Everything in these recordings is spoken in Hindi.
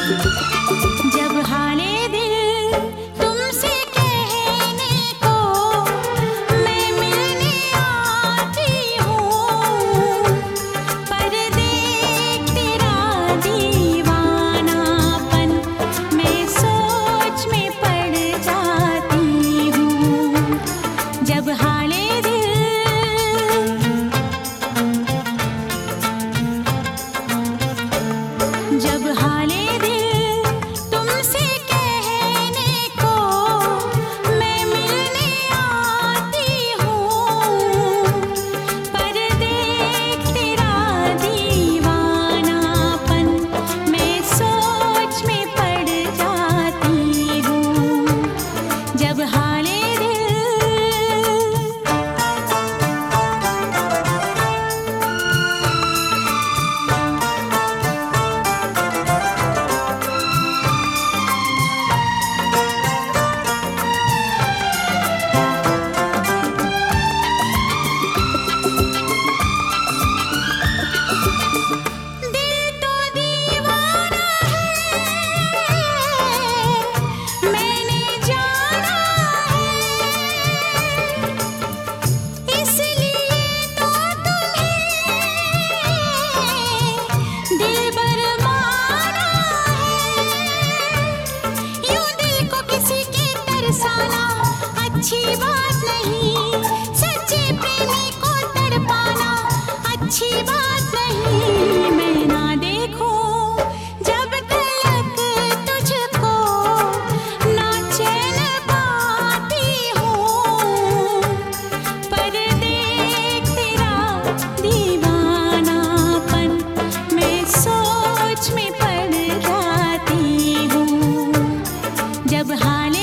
जब हाले दिल तुमसे कहने को मैं मिलने आती हूँ, पर देख तेरा दीवानापन मैं सोच में पड़ जाती हूँ। जब हाले जब हाले दिल तुमसे कहने को मैं मिलने आती हूँ, पर देख तेरा दीवानापन मैं सोच में पड़ जाती हूँ। जब हाले अच्छी बात नहीं, सच्चे प्रेमी को तड़पाना अच्छी बात नहीं। मैं ना देखूं जब तक तुझको ना चैन पाती हूँ, पर देख तेरा दीवानापन मैं सोच में पड़ जाती हूँ। जब हाले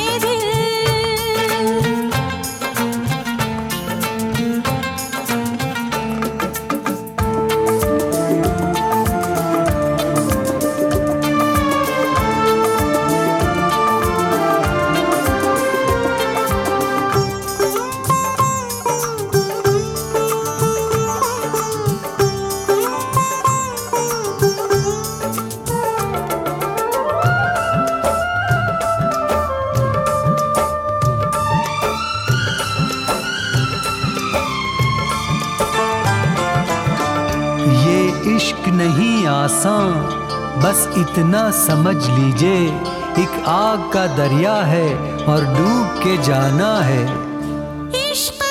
ये इश्क नहीं आसान, बस इतना समझ लीजिए, एक आग का दरिया है और डूब के जाना है। इश्क